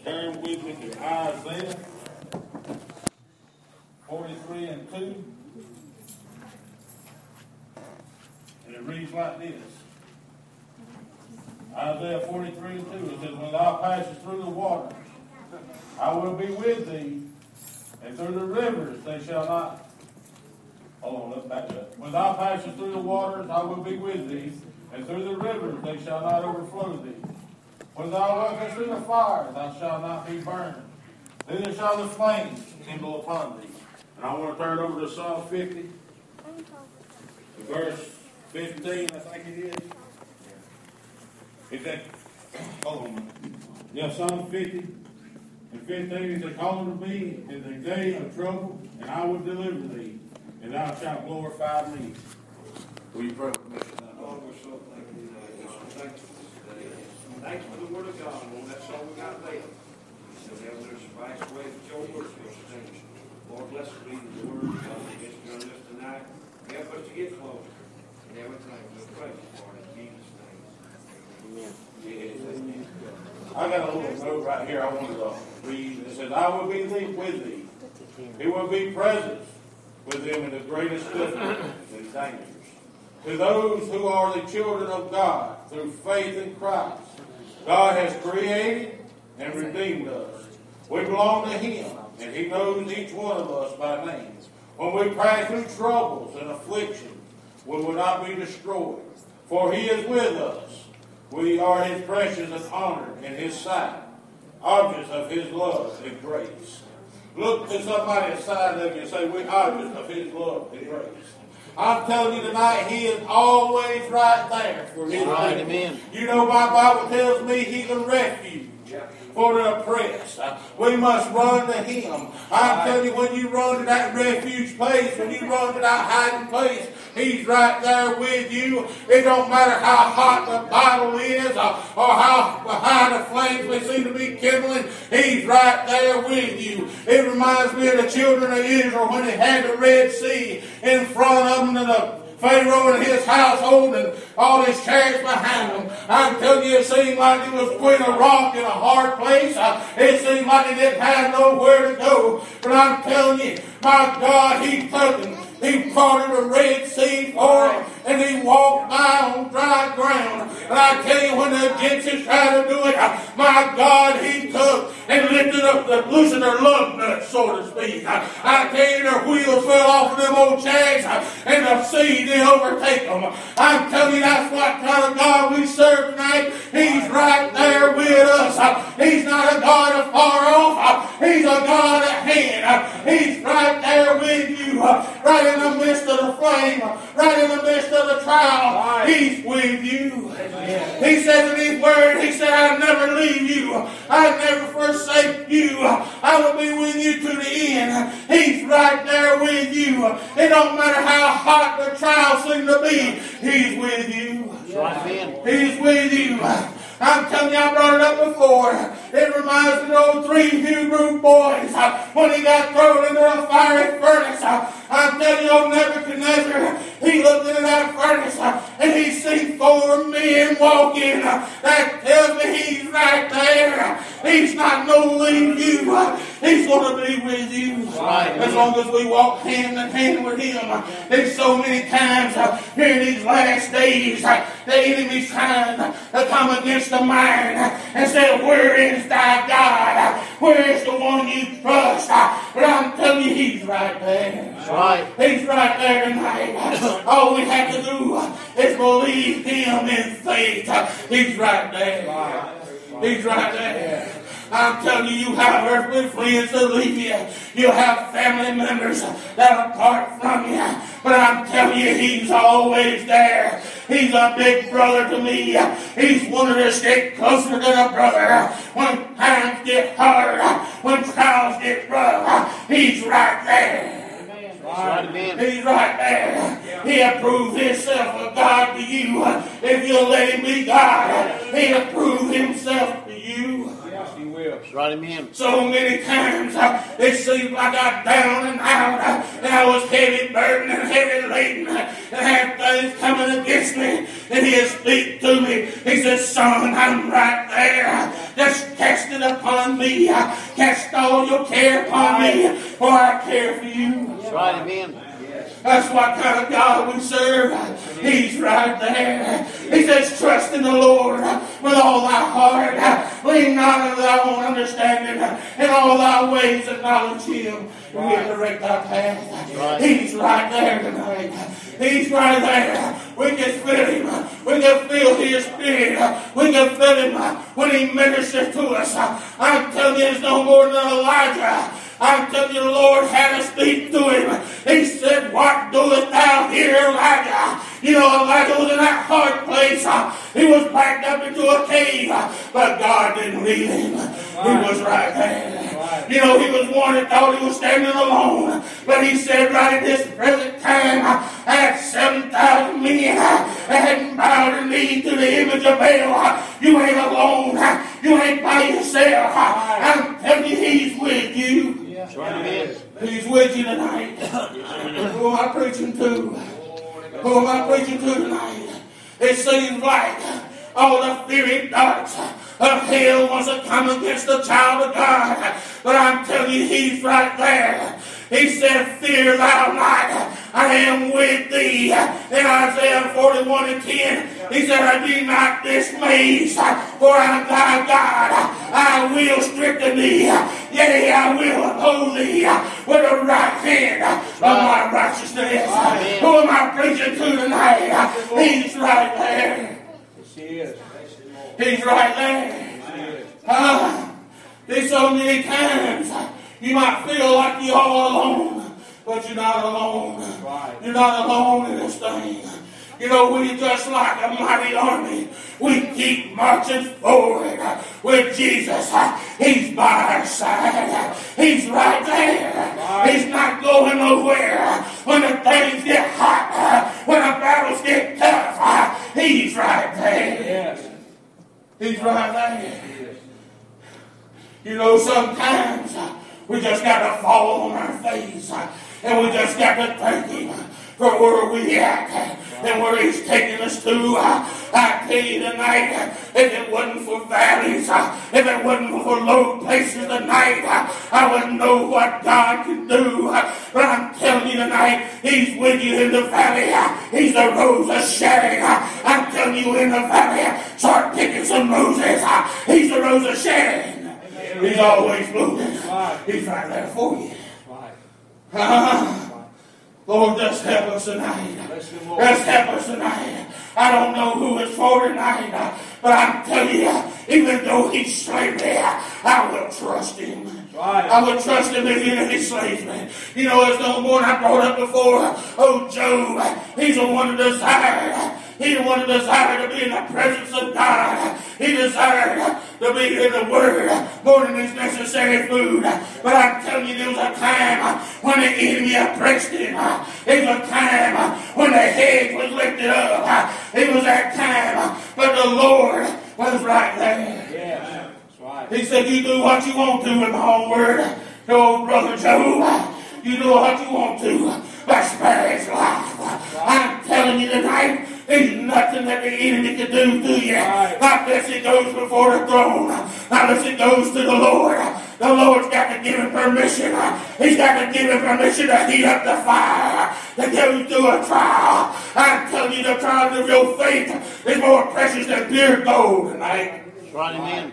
Turn with me to Isaiah 43 and 2. And it reads like this. Isaiah 43 and 2. It says, when thou passest through the waters, I will be with thee, and through the rivers they shall not. Hold on, let's back up. When thou passest through the waters, I will be with thee, and through the rivers they shall not overflow thee. When thou walkest through the fire, thou shalt not be burned. Neither shall the flames kindle upon thee. And I want to turn over to Psalm 50, verse 15, I think it is. Is that, hold on. Yeah, Psalm 50 and 15 is that call unto me in the day of trouble, and I will deliver thee, and thou shalt glorify me. Will you pray with me? Lord, we're so thankful today. Thank you for the word of God. Lord, that's all we got left. So now there's a spice away that your word will change. Lord, bless us reading the word of God against you on this tonight. Help us to get closer. And everything we'll pray for in Jesus' name. Amen. I got a little note right here I wanted to read. It says, I will be with thee. He will be present with them in the greatest difficulties and dangers. To those who are the children of God through faith in Christ, God has created and redeemed us. We belong to Him, and He knows each one of us by name. When we pass through troubles and afflictions, we will not be destroyed, for He is with us. We are His precious and honored in His sight, objects of His love and grace. Look to somebody aside of you and say, we're objects of His love and grace. I'm telling you tonight, He is always right there for His right, people. amen. You know, my Bible tells me He's a refuge for the oppressed. We must run to Him. I'm telling you, when you run to that refuge place, when you run to that hiding place, He's right there with you. It don't matter how hot the battle is or how high the flames may seem to be kindling. He's right there with you. It reminds me of the children of Israel when they had the Red Sea in front of them and the Pharaoh and his household and all his chariots behind them. I'm telling you, it seemed like it was between a rock and a hard place. It seemed like he didn't have nowhere to go. But I'm telling you, my God, He took them. He parted the Red Sea for him, and He walked by on dry ground. And I tell you, when the Egyptians tried to do it, my God, He took and lifted up, loosened their lug nuts, so to speak. I tell you, their wheels fell off of them old chariots, and the sea did overtake them. I'm telling you, that's what kind of God we serve tonight. He's right there with us. He's not a God afar off. He's a God at hand. He's right there with you, right in the midst of the flame, right in the midst of the trial. He's with you. He says in His word, He said, I'll never leave you. I'll never forsake you. I will be with you to the end. He's right there with you. It don't matter how hot the trial seems to be. He's with you. He's with you. I'm telling you, I brought it up before. It reminds me of those 3 Hebrew boys when he got thrown into a fiery furnace. I'm telling you, old Nebuchadnezzar, he looked into that furnace and he seen 4 men walking. That tells me He's right there. He's not going to leave you. He's going to be with you. As long as we walk hand in hand with Him. There's so many times here in these last days, the enemy's trying to come against the mind and say, where is thy God? Where is the one you trust? But I'm telling you, He's right there. He's right there tonight. All we have to do is believe Him in faith. He's right there. He's right there. I'm telling you, you have earthly friends that leave you. You have family members that are apart from you. But I'm telling you, He's always there. He's a big brother to me. He's wanted to stick closer than a brother. When times get hard, when trials get rough, He's right there. He's right there. He'll prove Himself a God to you. If you'll let Him be God, He'll prove Himself to you. Right, amen. So many times it seemed like I down and out, and I was heavy burdened and heavy laden, and had things coming against me. And He'll speak to me. He says, son, I'm right there. Just cast it upon me. Cast all your care upon me, for I care for you. That's right, amen. That's what kind of God we serve. He's right there. He says, trust in the Lord with all thy heart. Lean not on thy own understanding. In all thy ways acknowledge Him. He'll direct thy path. He's right there tonight. He's right there. We can feel Him. We can feel His Spirit. We can feel Him when He ministers to us. I'm telling you, it's no more than Elijah. I'm telling you, the Lord had to speak to him. He said, what doest thou here, Elijah? You know, Elijah was in that hard place. He was backed up into a cave. But God didn't leave him. He was right there. You know, he was one that thought he was standing alone. But he said, right at this present time, I had 7,000 men that hadn't bowed their knee to the image of Baal. You ain't alone. You ain't by yourself. I'm telling you, He's with you. He's with you tonight. Who am I preaching to? Who am I preaching to tonight? It seems like all the fiery darts of hell wants to come against the child of God. But I'm telling you, He's right there. He said, fear thou not, I am with thee. In Isaiah 41:10, He said, I be not dismayed, for I am thy God. I will strengthen thee. Yea, I will uphold thee with the right hand of my righteousness. Who am I preaching to tonight? He's right there. He's right there. There's so many times you might feel like you're all alone, but you're not alone. You're not alone in this thing. You know, we're just like a mighty army. We keep marching forward with Jesus. He's by our side. He's right there. He's not going nowhere. When the things get hot, when the battles get tough, He's right there. He's right there. You know, sometimes we just got to fall on our face and we just got to thank Him for where we at and where He's taking us to. I tell you tonight, if it wasn't for valleys, if it wasn't for low places tonight, I wouldn't know what God can do. But I'm telling you tonight, He's with you in the valley. He's the rose of Sharon. I'm telling you, in the valley, start picking some roses. He's the rose of Sharon. He's always blooming. He's right there for you. Lord, just help us tonight. Just help us tonight. I don't know who it's for tonight, but I'm telling you, even though He slayed me, I will trust Him. I will trust Him even if He slays me. You know, there's no more I brought up before. Oh, Job, he's the one who desired. He the one who desired to be in the presence of God. He desired to be in the Word more than his necessary food. But I'm telling you, there was a time when the enemy oppressed him. There was a time when the hedge was lifted up. It was that time, but the Lord was right there. Yeah, that's right. He said, you do what you want to in my own word. To old brother Job, you do what you want to, but spare his life. I'm telling you tonight, there's nothing that the enemy can do to you. Not unless it goes before the throne. Not unless it goes to the Lord. The Lord's got to give him permission. He's got to give him permission to heat up the fire, to go through a trial. I'm telling you, the trial of your faith is more precious than pure gold tonight. That's right, amen.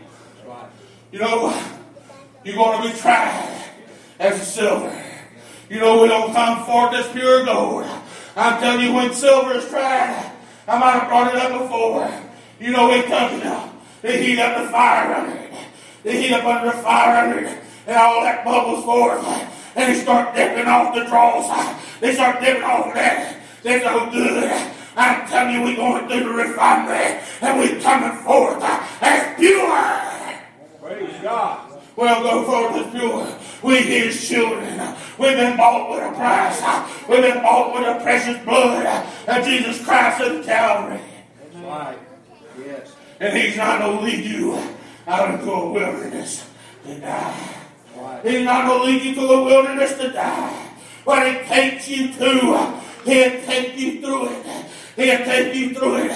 You know, you're going to be tried as a silver. You know, we don't come forth as pure gold. I'm telling you, when silver is tried, I might have brought it up before. You know, it comes now. They heat up the fire under it. They heat up under the fire under it. And all that bubbles forth. And they start dipping off the draws. They start dipping off that. They're no good. I'm telling you, we're going through the refinery. And we're coming forth as pure. Praise God. Well, go forth as pure. We're His children. We've been bought with a price. We've been bought with the precious blood of Jesus Christ of Calvary. That's right. Yes. And He's not going to lead you out into a wilderness to die. Right. He's not going to lead you to a wilderness to die. But He takes you to, He'll take you through it. He'll take you through it.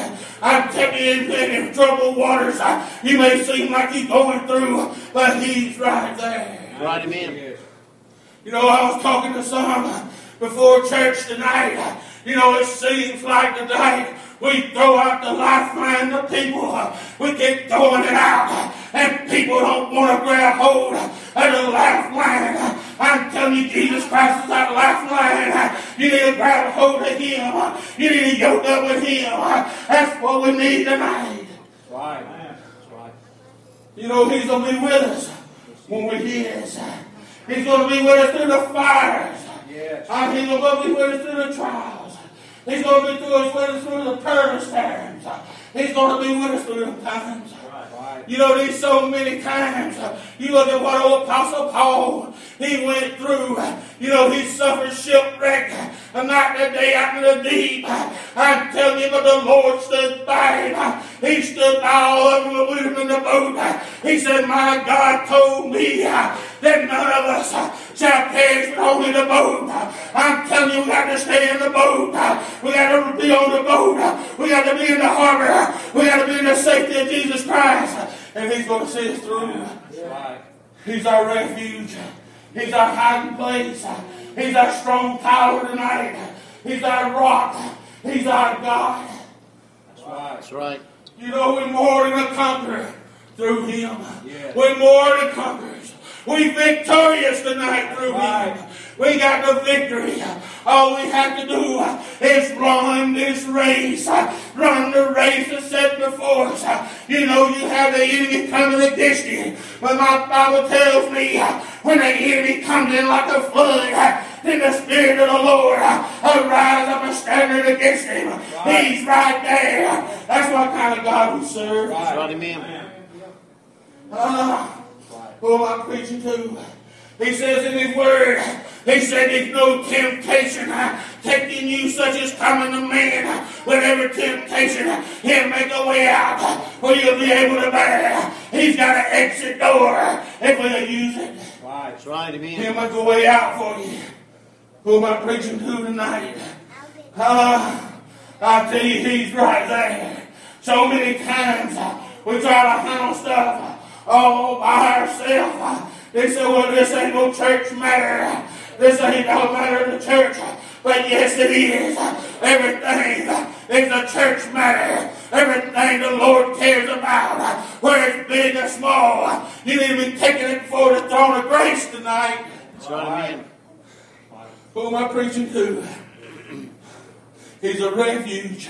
I'm telling you, in troubled waters, you may seem like you're going through, but He's right there. Right, amen. You know, I was talking to some before church tonight. You know, it seems like tonight we throw out the lifeline to people. We keep throwing it out, and people don't want to grab hold of the lifeline. I'm telling you, Jesus Christ is that lifeline. You need to grab hold of Him. You need to yoke up with Him. That's what we need tonight. Right. That's right. You know, He's going to be with us when we're His. He's going to be with us through the fires. Yes. He's going to be with us through the trials. He's going to be with us through the perilous times. He's going to be with us through the times. Right. You know, there's so many times. You look at what old Apostle Paul, he went through. You know, he suffered shipwreck a night and a day out in the deep. I'm telling you, but the Lord stood by him. He stood by all of them with him in the boat. He said, my God told me that none of us shall perish but only the boat. I'm telling you, we got to stay in the boat. We got to be on the boat. We got to be in the harbor. We got to be in the safety of Jesus Christ. And He's going to see us through. Right. He's our refuge. He's our hiding place. He's our strong tower tonight. He's our rock. He's our God. That's right. That's right. You know, we're more than a conqueror through Him. Yes. We're more than conquerors. We're victorious tonight through Right. Him. We got the victory. All we have to do is run this race. Run the race that's set before us. You know, you have the enemy coming against you. But my Bible tells me when the enemy comes in like a flood, then the Spirit of the Lord will rise up a standard against him. Right. He's right there. That's what kind of God we serve. That's right, amen. Who am I preaching to? He says in His Word, He said there's no temptation taking you such as coming to man. With every temptation, He'll make a way out where you'll be able to bear. He's got an exit door if we'll use it. Right. That's right, amen. He'll make a way out for you. Who am I preaching to tonight? I tell you, He's right there. So many times we try to handle stuff all by ourselves. They say, well, this ain't no church matter. This ain't no matter of the church. But yes, it is. Everything is a church matter. Everything the Lord cares about, whether it's big or small. You need to be taking it before the throne of grace tonight. That's right, amen. Who am I preaching to? He's a refuge.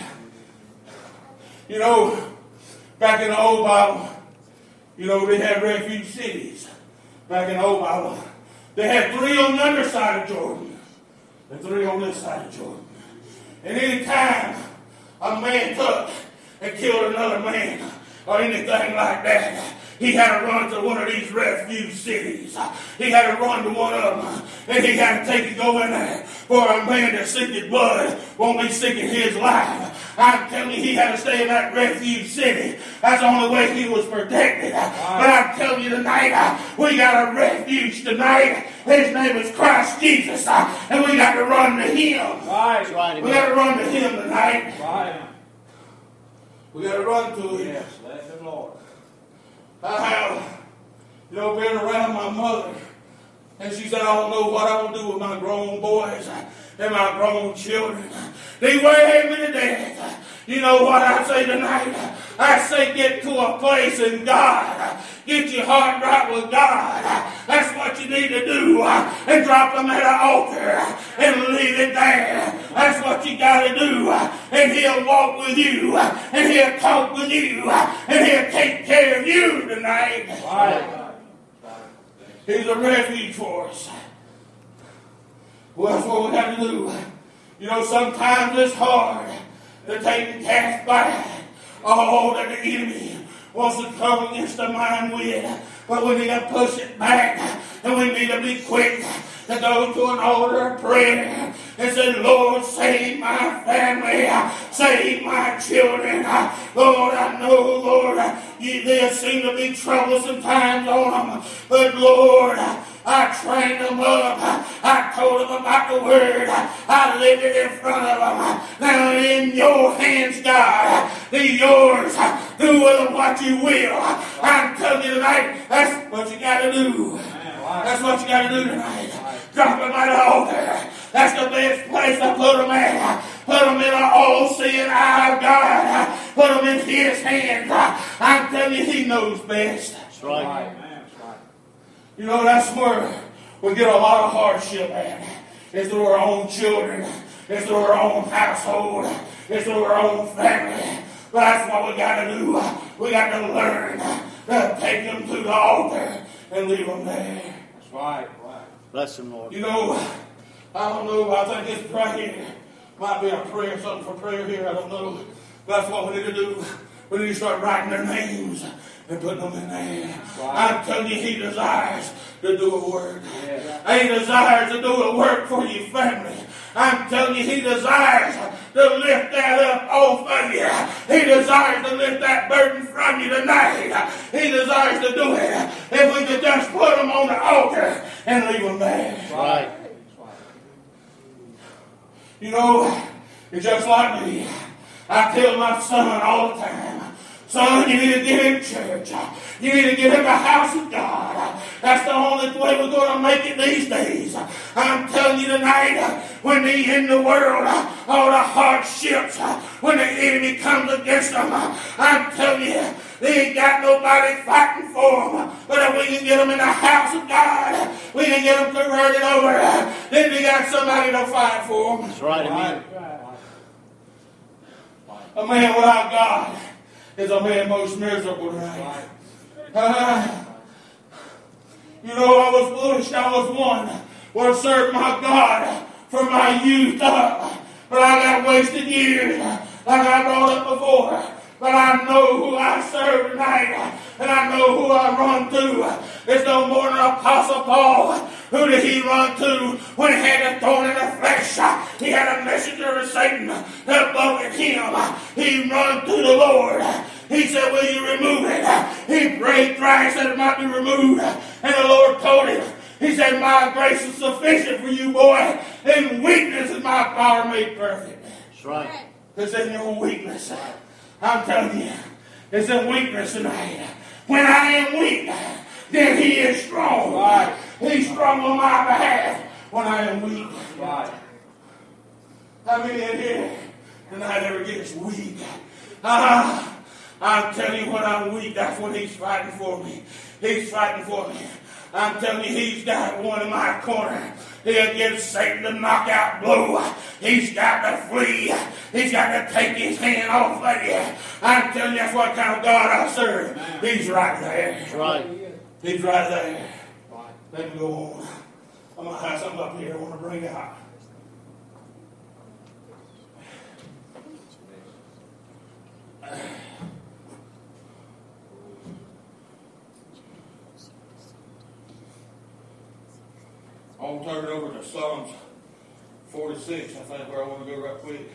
You know, back in the old Bible, you know, they had refuge cities. Back in the old Bible, they had 3 on the other side of Jordan and 3 on this side of Jordan. And any time a man took and killed another man or anything like that, he had to run to one of these refuge cities. He had to run to one of them, and he had to take and go in there. For a man that seeketh blood won't be seeking his life. I'm telling you, he had to stay in that refuge city. That's the only way he was protected. But I'm telling you tonight, we got a refuge tonight. His name is Christ Jesus, and we got to run to Him. Right. Right, We got amen. to run to Him tonight. Right. We got to run to Him. Yes. Let the Lord. I have, you know, been around my mother, and she said, I don't know what I'm going to do with my grown boys and my grown children. They wear me to death. You know what I say tonight? I say get to a place in God. Get your heart right with God. That's what you need to do. And drop them at an altar and leave it there. That's what you got to do. And He'll walk with you. And He'll talk with you. And He'll take care of you tonight. Right. He's a refuge for us. Well, that's what we got to do. You know, sometimes it's hard to take and cast back all that the enemy wants to come against the mind with. But we need to push it back. And we need to be quick to go to an altar of prayer and said, Lord, save my family, save my children. Lord, I know, Lord, there seem to be troublesome times on them, but Lord, I trained them up. I told them about the word. I lived it in front of them. Now in your hands, God, they're yours. Do with them what you will. I'm telling you tonight, that's what you got to do. That's what you got to do tonight. Drop them at the altar. That's the best place to put them at. Put them in an all-seeing eye of God. Put them in His hands. I'm telling you, He knows best. That's right. You know, that's where we get a lot of hardship at. It's through our own children. It's through our own household. It's through our own family. But that's what we got to do. We got to learn to take them to the altar and leave them there. That's right. Bless them, Lord. You know, I don't know. I think it's right here. Might be a prayer, something for prayer here. I don't know. That's what we need to do. We need to start writing their names and putting them in there. I'm telling you, He desires to do a work. He desires to do a work for your family. I'm telling you, He desires to lift that up off of you. He desires to lift that burden from you tonight. He desires to do it. If we could just put them on the altar and leave them there. Right. You know, it's just like me. I tell my son all the time, son, you need to get in church. You need to get in the house of God. That's the only way we're going to make it these days. I'm telling you tonight, when they're in the world, all the hardships, when the enemy comes against them, I'm telling you, they ain't got nobody fighting for them. But if we can get them in the house of God, we can get them converted over, then they got somebody to fight for them. That's right. Amen. A man without God is a man most miserable tonight. You know, I was foolish. I was one who served my God from my youth up. But I got wasted years, like I brought up before. But I know who I serve tonight, and I know who I run to. It's no more than Apostle Paul. Who did he run to when he had a thorn in the flesh? He had a messenger of Satan above him. He run to the Lord. He said, will you remove it? He prayed thrice that it might be removed. And the Lord told him, He said, my grace is sufficient for you, boy. In weakness is my power made perfect. That's right. It's in your weakness. I'm telling you, it's in weakness tonight. When I am weak, then He is strong. Right. He's strong on my behalf when I am weak. Right. How many in here tonight ever gets weak? I'm telling you, when I'm weak, that's when He's fighting for me. He's fighting for me. I'm telling you, He's got one in my corner. He'll give Satan the knockout blow. He's got to flee. He's got to take his hand off of you. I'm telling you, that's what kind of God I serve. He's right there. That's right. He's right there. Let me go on. I'm going to have something up here I want to bring out. I'll turn it over to Psalms 46, I think, where I want to go right quick.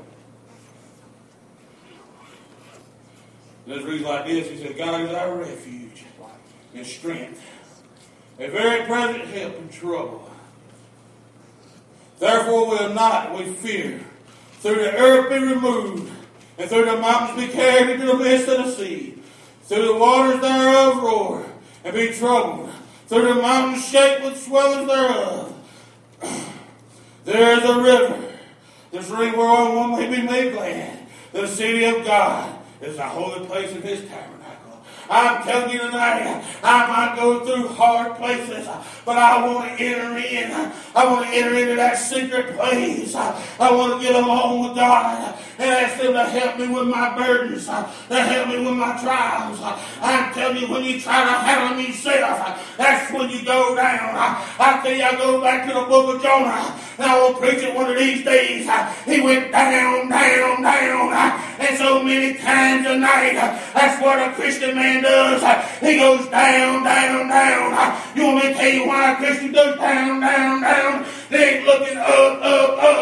Let's read like this. He said, God is our refuge and strength, a very present help in trouble. Therefore we fear. Through the earth be removed, and through the mountains be carried into the midst of the sea. Through the waters thereof roar, and be troubled. Through the mountains shake with swellings thereof. There is a river, the stream whereon one may be made glad. The city of God is the holy place of His tabernacle. I'm telling you tonight, I might go through hard places, but I want to enter in. I want to enter into that secret place. I want to get along with God and ask Him to help me with my burdens, to help me with my trials. I'm telling you, when you try to handle yourself, that's when you go down. I tell you, I go back to the book of Jonah, and I will preach it one of these days. He went down, down, down, and so many times a night. That's what a Christian man does. He goes down, down, down. You want me to tell you why a Christian goes down, down, down? They ain't looking up, up, up.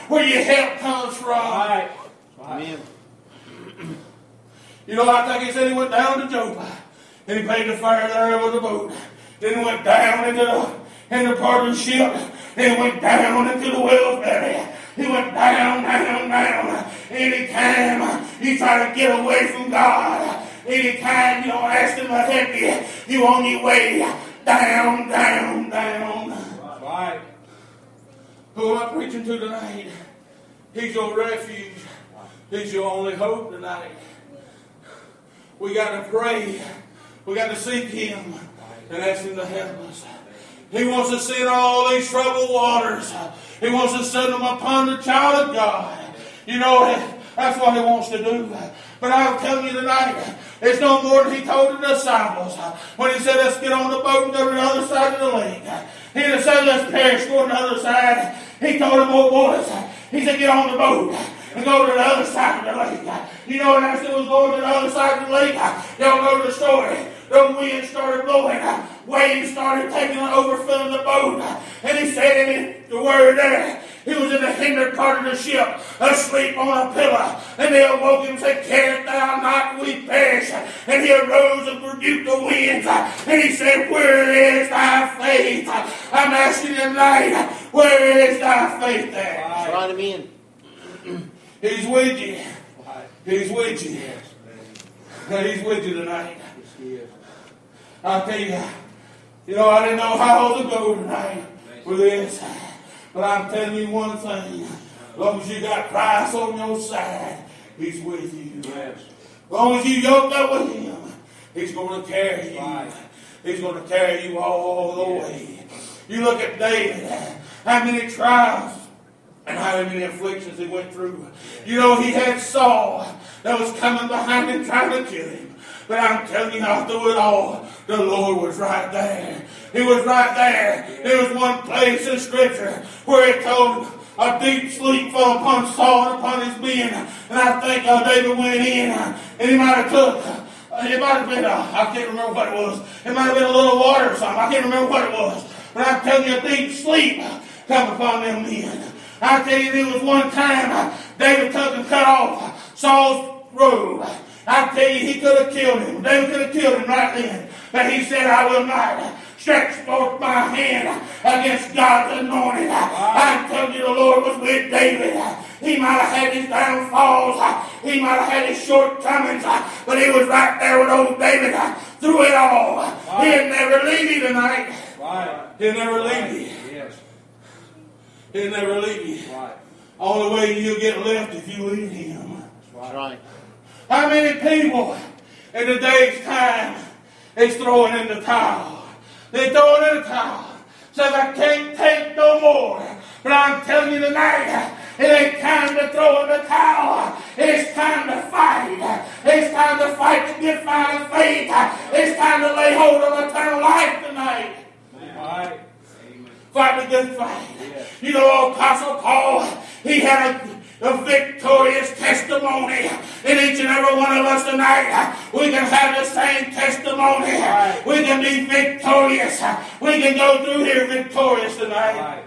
where your help comes from. Right. Amen. You know, I think he said he went down to Joppa, and he paid the fare there with a boat. Then he went down into the part of the ship. Then he went down into the whale's belly. He went down. Anytime you try to get away from God, anytime you don't ask him to help you, you on your way down. Right. Who am I preaching to tonight? He's your refuge. He's your only hope tonight. We got to pray. We got to seek him and ask him to help us. He wants to send all these troubled waters. He wants to send them upon the child of God. You know, that's what he wants to do. But I'm telling you tonight, it's no more than he told the disciples when he said, let's get on the boat and go to the other side of the lake. He didn't say, let's perish, go to the other side. He told them, oh boys, he said, get on the boat and go to the other side of the lake. You know, and as it was going to the other side of the lake, y'all know the story. The wind started blowing. Waves started taking overfilling the boat. And he said in the word there, he was in the hinder part of the ship, asleep on a pillow. And they awoke him and said, carest thou not we perish? And he arose and rebuked the winds. And he said, where is thy faith? I'm asking you tonight, where is thy faith there? Right, amen. He's with you. He's with you. He's with you tonight. I'll tell you, I didn't know how to go tonight with this. But I'm telling you one thing. As long as you got Christ on your side, he's with you. Yes. As long as you yoked up with him, he's going to carry you. Right. He's going to carry you all the way. You look at David, how many trials and how many afflictions he went through. You know, he had Saul that was coming behind him trying to kill him. But I'm telling you, all through it all, the Lord was right there. He was right there. There was one place in Scripture where it told a deep sleep fell upon Saul and upon his men. And I think David went in and he might have took, it might have been, I can't remember what it was. It might have been a little water or something. I can't remember what it was. But I'm telling you, a deep sleep come upon them men. I tell you, there was one time David took and cut off Saul's robe. I tell you, he could have killed him. David could have killed him right then. But he said, I will not stretch forth my hand against God's anointed. I'm telling you, the Lord was with David. He might have had his downfalls. He might have had his shortcomings. But he was right there with old David through it all. He'll never leave you tonight. He'll never leave you. He'll never leave you. Only way you'll get left if you leave him. That's right. How many people in today's time is throwing in the towel? They're throwing in the towel. Says, I can't take no more. But I'm telling you tonight, it ain't time to throw in the towel. It's time to fight. It's time to fight the good fight of faith. It's time to lay hold of eternal life tonight. Right. Fight the good fight. Yes. You know, Apostle Paul, he had a victorious testimony. In each and every one of us tonight, we can have the same testimony. Right. We can be victorious. We can go through here victorious tonight. Right.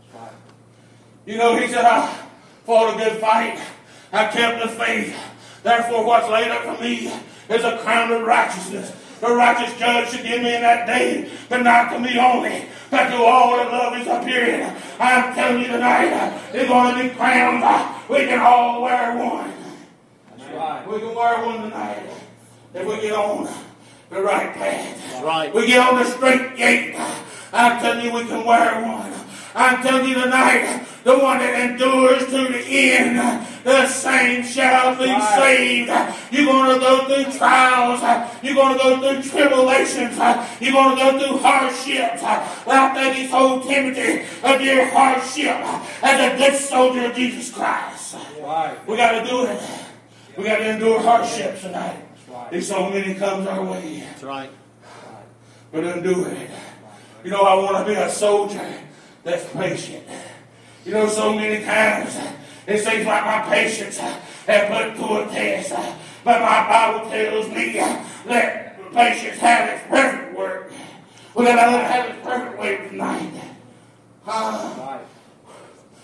You know, he said, I fought a good fight. I kept the faith. Therefore, what's laid up for me is a crown of righteousness. The righteous judge should give me in that day, but not to me only, but to all that love is appearing. I'm telling you tonight, there's going to be crowns. We can all wear one. That's right. We can wear one tonight if we get on the right path. That's right. We get on the straight gate. I'm telling you, we can wear one. I'm telling you tonight, the one that endures to the end, the same shall be saved. You're going to go through trials. You're going to go through tribulations. You're going to go through hardships. But I think he told Timothy of your hardship as a good soldier of Jesus Christ. Right. We got to do it. We got to endure hardships tonight. There's so many comes our way. That's right. But endure it. You know, I want to be a soldier that's patient. You know, so many times it seems like my patience have put to a test. But my Bible tells me let patience have its perfect work. We got to let it have its perfect work tonight.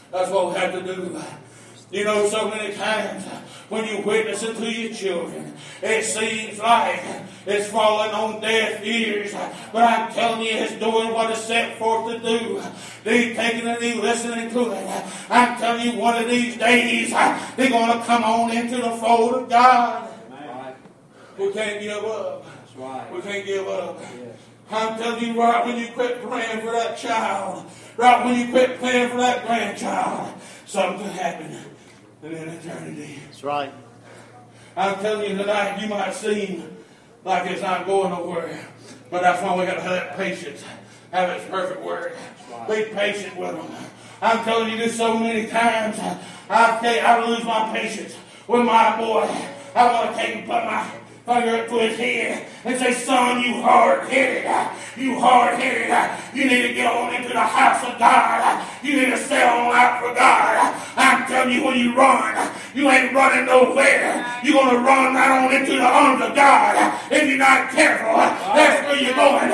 That's what we have to do. You know, so many times when you witness it to your children, it seems like it's falling on deaf ears. But I'm telling you, it's doing what it's set forth to do. They're taking it, they're listening to it. I'm telling you, one of these days, they're going to come on into the fold of God. Right. We can't give up. That's right. We can't give up. Yes. I'm telling you, right when you quit praying for that child, right when you quit praying for that grandchild, something could happen in an eternity. That's right. I'm telling you tonight, you might seem like it's not going nowhere, but that's why we got to have that patience, have its perfect word. Be patient with them. I'm telling you this so many times, I lose my patience with my boy. I want to take and put my finger up to his head and say, son, you hard-headed. You hard-headed. You need to get on into the house of God. You need to sell on out for God. I'm telling you, when you run, you ain't running nowhere. You're going to run right on into the arms of God. If you're not careful, that's where you're going.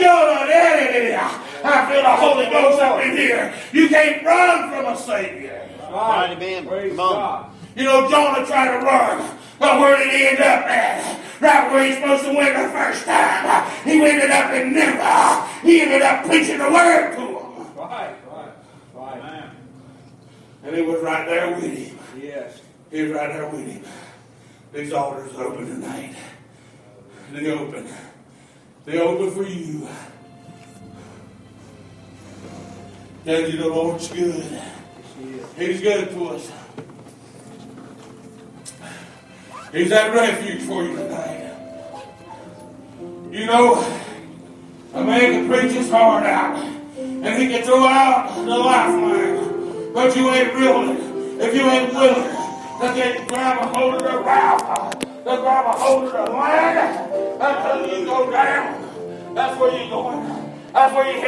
I feel the Holy Ghost up in here. You can't run from a Savior. Right, amen. Come on. You know, Jonah tried to run, but where did he end up at? Right where he's supposed to win the first time. He ended up in Nineveh. He ended up preaching the word to them. Right. Man. And he was right there with him. Yes. He was right there with him. These altars are open tonight. They're open. They're open for you. Tell you the Lord's good. He's good to us. He's that refuge for you tonight. You know, a man can preach his heart out, and he can throw out the lifeline, but you ain't willing. If you ain't willing to get grab a hold of the route, to grab a hold of the land, until you go down. That's where you're going. That's where you're heading.